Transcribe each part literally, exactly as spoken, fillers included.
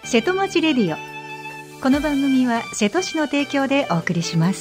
瀬戸町レディオ。この番組は瀬戸市の提供でお送りします。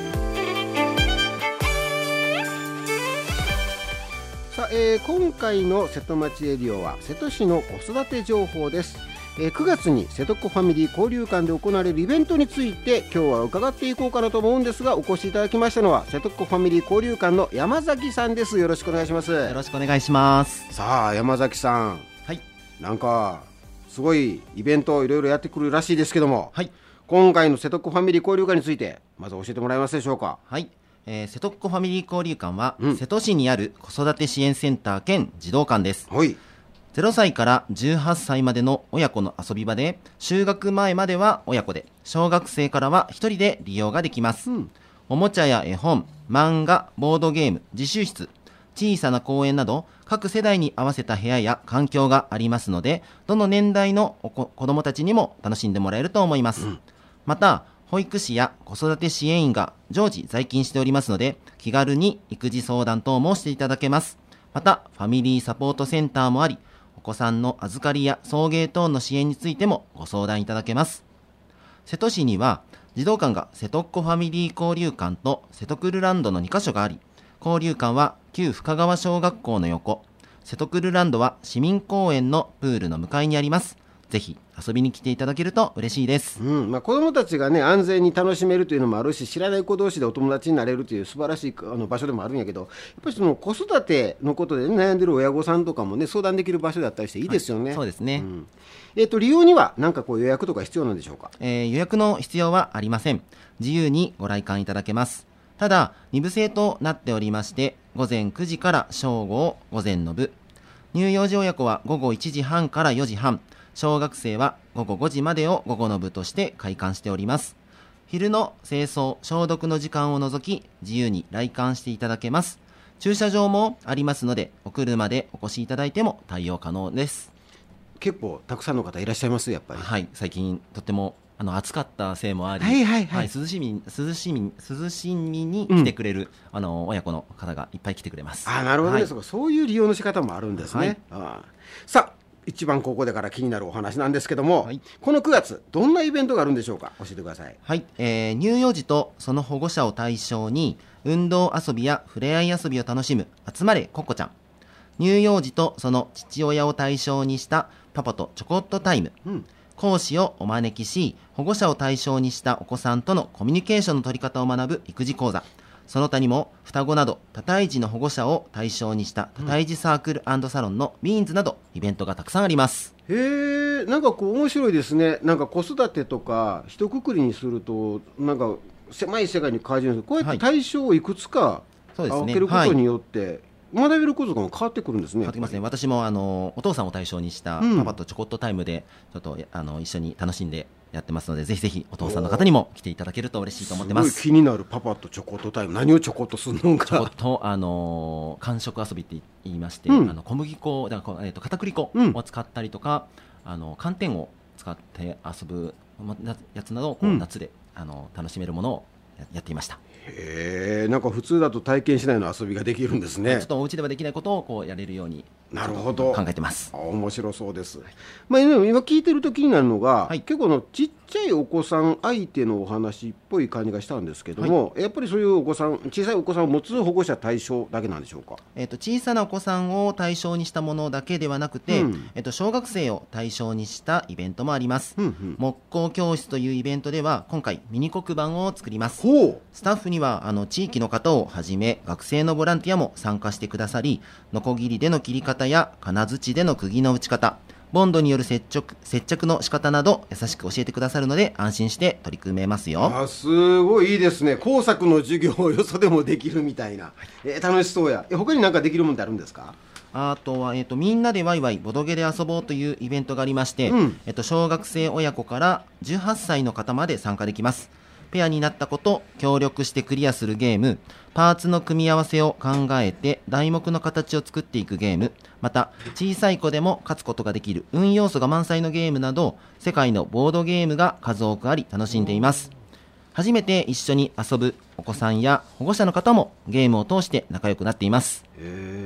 さあ、えー、今回の瀬戸町レディオは瀬戸市の子育て情報です。えー、くがつに瀬戸っ子ファミリー交流館で行われるイベントについて今日は伺っていこうかなと思うんですが、お越しいただきましたのは瀬戸っ子ファミリー交流館の山崎さんです。よろしくお願いします。 よろしくお願いします。 さあ山崎さん、 はい、 なんかすごいイベントいろいろやってくるらしいですけども、 はい、 今回の瀬戸っ子ファミリー交流館についてまず教えてもらえますでしょうか。 はい、えー、瀬戸っ子ファミリー交流館は、 うん、 瀬戸市にある子育て支援センター兼児童館です。 はい、 ゼロさいからじゅうはっさいまでの親子の遊び場で、就学前までは親子で、小学生からはひとりで利用ができます。うん、おもちゃや絵本、漫画、ボードゲーム、自習室、小さな公園など各世代に合わせた部屋や環境がありますので、どの年代のお子供たちにも楽しんでもらえると思います。うん、また保育士や子育て支援員が常時在勤しておりますので、気軽に育児相談等もしていただけます。またファミリーサポートセンターもあり、お子さんの預かりや送迎等の支援についてもご相談いただけます。瀬戸市には児童館が瀬戸っ子ファミリー交流館と瀬戸クルランドのにカ所があり、交流館は旧深川小学校の横、瀬戸クルランドは市民公園のプールの向かいにあります。ぜひ遊びに来ていただけると嬉しいです。 うん、まあ、子どもたちがね安全に楽しめるというのもあるし、知らない子同士でお友達になれるという素晴らしいあの場所でもあるんやけど、やっぱりその子育てのことで、ね、悩んでる親御さんとかもね相談できる場所だったりしていいですよね。 はい、そうですね。 うん、えーと、利用には何かこう予約とか必要なんでしょうか。 えー、予約の必要はありません。自由にご来館いただけます。ただに部制となっておりまして、午前くじから正午午前の部、乳幼児親子は午後いちじはんからよじはん、小学生は午後ごじまでを午後の部として開館しております。昼の清掃消毒の時間を除き自由に来館していただけます。駐車場もありますので、お車でお越しいただいても対応可能です。 結構たくさんの方いらっしゃいますやっぱり。 はい、最近とってもあの暑かったせいもあり、 はいはいはい、 はい、涼しみ涼しみ涼しみに来てくれる、うん、あの親子の方がいっぱい来てくれます。 あ、なるほどね、 はい、 そうそういう利用の仕方もあるんですね。はい、あさあ一番ここでから気になるお話なんですけども、はい、このくがつどんなイベントがあるんでしょうか。教えてください。 はい、えー、乳幼児とその保護者を対象に運動遊びやふれあい遊びを楽しむ集まれココちゃん、乳幼児とその父親を対象にしたパパとちょこっとタイム、うん、講師をお招きし保護者を対象にしたお子さんとのコミュニケーションの取り方を学ぶ育児講座、その他にも双子など多胎児の保護者を対象にした多胎児サークル&サロンのビーンズなどイベントがたくさんあります。 へー、なんかこう面白いですね。なんか子育てとか一括りにするとなんか狭い世界に感じるんですけど、こうやって対象をいくつか分けることによって、はい、学べることが変わってくるんですね。 変わってきますね。私もあのお父さんを対象にしたパパとちょこっとタイムでちょっとあの一緒に楽しんでやってますので、ぜひぜひお父さんの方にも来ていただけると嬉しいと思ってます。 すごい気になるパパとちょこっとタイム、何をちょこっとするのか。 ちょこっとあのー、間食遊びって言いまして、うん、あの小麦粉だから、えー、と片栗粉を使ったりとか、うん、あの寒天を使って遊ぶやつなどをこう、うん、夏であの楽しめるものをやっていました。 へー、なんか普通だと体験しないの遊びができるんですね。 ちょっとお家ではできないことをこうやれるようになるほど考えてます。 面白そうです。はい、まあ、今聞いてると気になるのが、はい、結構のちっちゃいお子さん相手のお話っぽい感じがしたんですけども、はい、やっぱりそういうお子さん、小さいお子さんを持つ保護者対象だけなんでしょうか。 えー、と小さなお子さんを対象にしたものだけではなくて、うん、えー、と小学生を対象にしたイベントもあります。うんうん、木工教室というイベントでは今回ミニ黒板を作ります。ほう、スタッフにはあの地域の方をはじめ学生のボランティアも参加してくださり、ノコギリでの切り方や金槌での釘の打ち方、ボンドによる接着、接着の仕方など優しく教えてくださるので安心して取り組めますよ。 あ、すごいいいですね。工作の授業をよそでもできるみたいな、はい、えー、楽しそうや。え他に何かできるものってあるんですか。 あとは、えー、とみんなでワイワイボドゲで遊ぼうというイベントがありまして、うん、えー、と小学生親子からじゅうはっさいの方まで参加できます。ペアになったこと協力してクリアするゲーム、パーツの組み合わせを考えて題目の形を作っていくゲーム、また小さい子でも勝つことができる運要素が満載のゲームなど世界のボードゲームが数多くあり楽しんでいます。初めて一緒に遊ぶお子さんや保護者の方もゲームを通して仲良くなっています。 へー、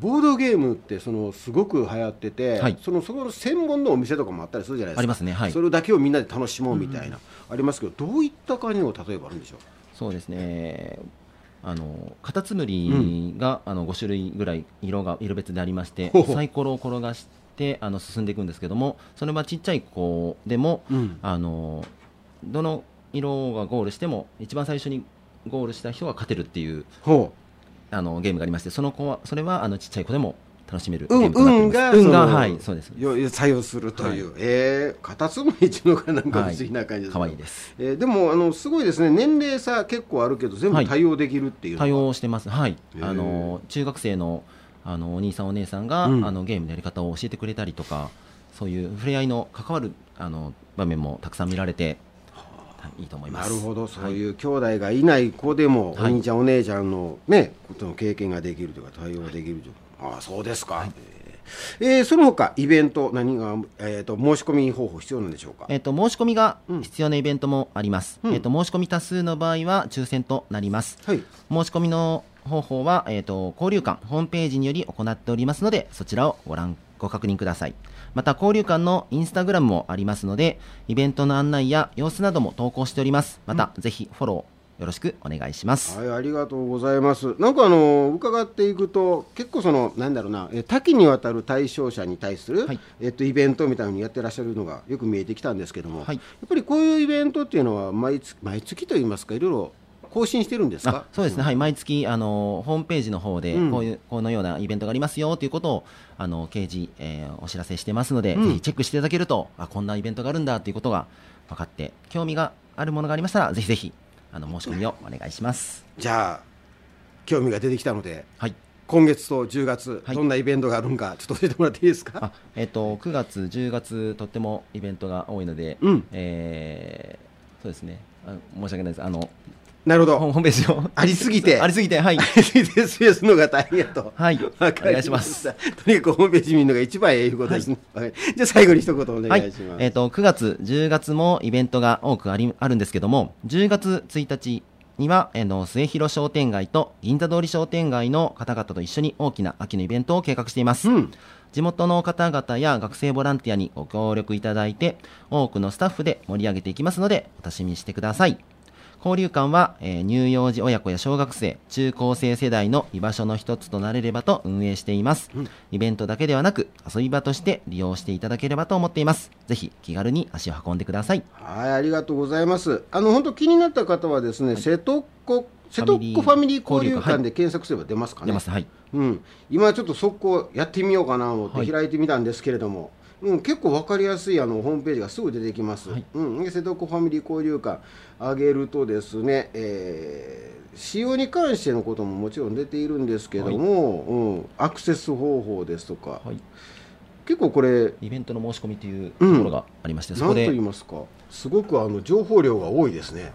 ボードゲームってそのすごく流行ってて、 はい、 そのそこの専門のお店とかもあったりするじゃないですか。 ありますね、はい、 それだけをみんなで楽しもうみたいな、うん、ありますけど、どういった感じの例えばあるんでしょう。 そうですね、あのカタツムリが、うん、あのご種類ぐらい色が色別でありまして、ほうほうサイコロを転がしてあの進んでいくんですけども、それはちっちゃい子でも、うん、あのどの色がゴールしても一番最初にゴールした人が勝てるっていうあのゲームがありまして、その子はそれはあのちっちゃい子でも楽しめるゲームとなっています。運が、はい、そうです。 作用するという、はい、えー、カタツムリっていうのがなんか不思議な感じです。 可愛いです。 えー、でもあのすごいですね。年齢差結構あるけど全部対応できるっていうのは、 はい、対応してます。はい。あの中学生のあのお兄さんお姉さんが、うん、あのゲームのやり方を教えてくれたりとか、そういう触れ合いの関わるあの場面もたくさん見られて。いいと思います。 なるほど、そういう兄弟がいない子でも、はい、お兄ちゃんお姉ちゃんのねことの経験ができるというか対応できるというか、はい、ああそうですか。はい、えー、その他イベント何が、えー、と申し込み方法必要なんでしょうか。 えー、と申し込みが必要なイベントもあります。うん、えー、と申し込み多数の場合は抽選となります。はい、申し込みの方法は、えー、と交流館ホームページにより行っておりますので、そちらをご覧ご確認ください。また交流館のインスタグラムもありますので、イベントの案内や様子なども投稿しております。また、うん、ぜひフォローよろしくお願いします。 はい、ありがとうございます。なんかあの伺っていくと結構そのなんだろうな、多岐にわたる対象者に対する、はい、えっと、イベントみたいなのにやってらっしゃるのがよく見えてきたんですけども、はい、やっぱりこういうイベントっていうのは毎月毎月といいますか、いろいろ更新してるんですか。 そうですね、はい、毎月あのホームページの方でこういう、うん、このようなイベントがありますよということをあの掲示、えー、お知らせしてますので、うん、ぜひチェックしていただけると、あこんなイベントがあるんだということが分かって、興味があるものがありましたらぜひぜひあの申し込みをお願いします。 じゃあ興味が出てきたので、 はい、 今月とじゅうがつ、はい、どんなイベントがあるのかちょっと教えてもらっていいですか。 あ、えー、とくがつじゅうがつとってもイベントが多いので、うん、えー、そうですね、あ申し訳ないです。あのなるほど、 ホームページをありすぎてありすぎてはいありすぎてスペースのが大変やと。 はい、お願いします。 とにかくホームページ見るのが一番ええいうことですね。はい、じゃあ最後に一言お願いします。はい、 えー、とくがつじゅうがつもイベントが多くありあるんですけども、じゅうがつついたちには、えー、の末広商店街と銀座通り商店街の方々と一緒に大きな秋のイベントを計画しています。うん、地元の方々や学生ボランティアにご協力いただいて、多くのスタッフで盛り上げていきますのでお楽しみにしてください。交流館は、えー、乳幼児親子や小学生、中高生世代の居場所の一つとなれればと運営しています。うん、イベントだけではなく遊び場として利用していただければと思っています。ぜひ気軽に足を運んでください。 はい、ありがとうございます。あの本当気になった方はですね、はい、瀬戸っ子瀬戸っ子ファミリー交流館で検索すれば出ますかね。 出ます、はい。 うん、今ちょっと速攻やってみようかなと思って開いてみたんですけれども、はい、うん、結構分かりやすいあのホームページがすぐ出てきます。はい、うん、瀬戸っ子ファミリー交流館上げるとですね、えー、使用に関してのことももちろん出ているんですけども、はい、うん、アクセス方法ですとか、はい、結構これイベントの申し込みというところがありまして、うん、 そこで何と言いますか、すごくあの情報量が多いですね。はい、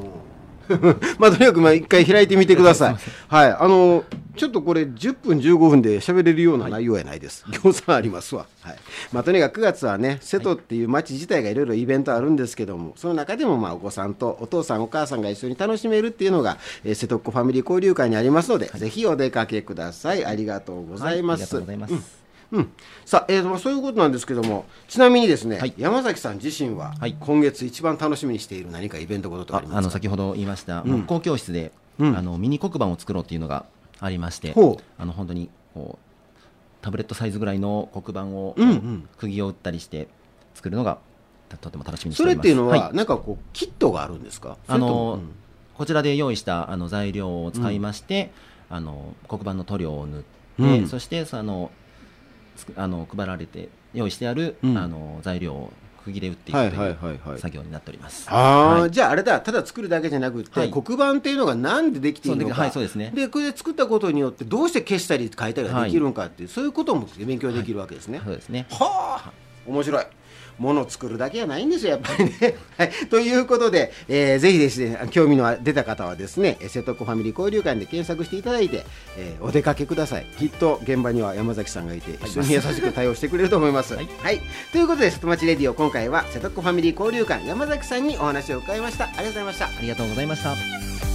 うんまあとにかくまあ一回開いてみてください。はい、あのちょっとこれじゅっぷんじゅうごふんで喋れるような内容やないです。ぎょうさんありますわ。はい、まあとにかくくがつはね、瀬戸っていう町自体がいろいろイベントあるんですけども、その中でもまあお子さんとお父さんお母さんが一緒に楽しめるっていうのが、えー、瀬戸っ子ファミリー交流会にありますので、はい、ぜひお出かけください。ありがとうございます。 はい、ありがとうございます。うんうん、さあ、えーまあ、そういうことなんですけども、ちなみにですね、はい、山崎さん自身は、はい、今月一番楽しみにしている何かイベントこととありますか。 ああの先ほど言いました、うん、木工教室で、うん、あのミニ黒板を作ろうというのがありまして、あの本当にこうタブレットサイズぐらいの黒板を、うんうん、釘を打ったりして作るのがとても楽しみにしております。 それっていうのは、はい、なんかこうキットがあるんですか。 あの、うん、こちらで用意したあの材料を使いまして、うん、あの黒板の塗料を塗って、うん、そしてそのあの配られて用意してある、うん、あの材料を釘で打っていくという作業になっております。 あ、はい、じゃああれだ、ただ作るだけじゃなくて、はい、黒板っていうのが何でできているのか、 はい、そうですね。 でこれで作ったことによってどうして消したり変えたりができるのかっていう、はい、そういうことも勉強できるわけですね。 はい、そうですね。 はあ、面白い。ものを作るだけじゃないんですよやっぱりね、はい、ということで、えー、ぜひですね興味の出た方はですね瀬戸っ子ファミリー交流館で検索していただいて、えー、お出かけください。きっと現場には山崎さんがいて一緒に優しく対応してくれると思います。はい、はい、ということで瀬戸町レディオ、今回は瀬戸っ子ファミリー交流館山崎さんにお話を伺いました。ありがとうございました。 ありがとうございました。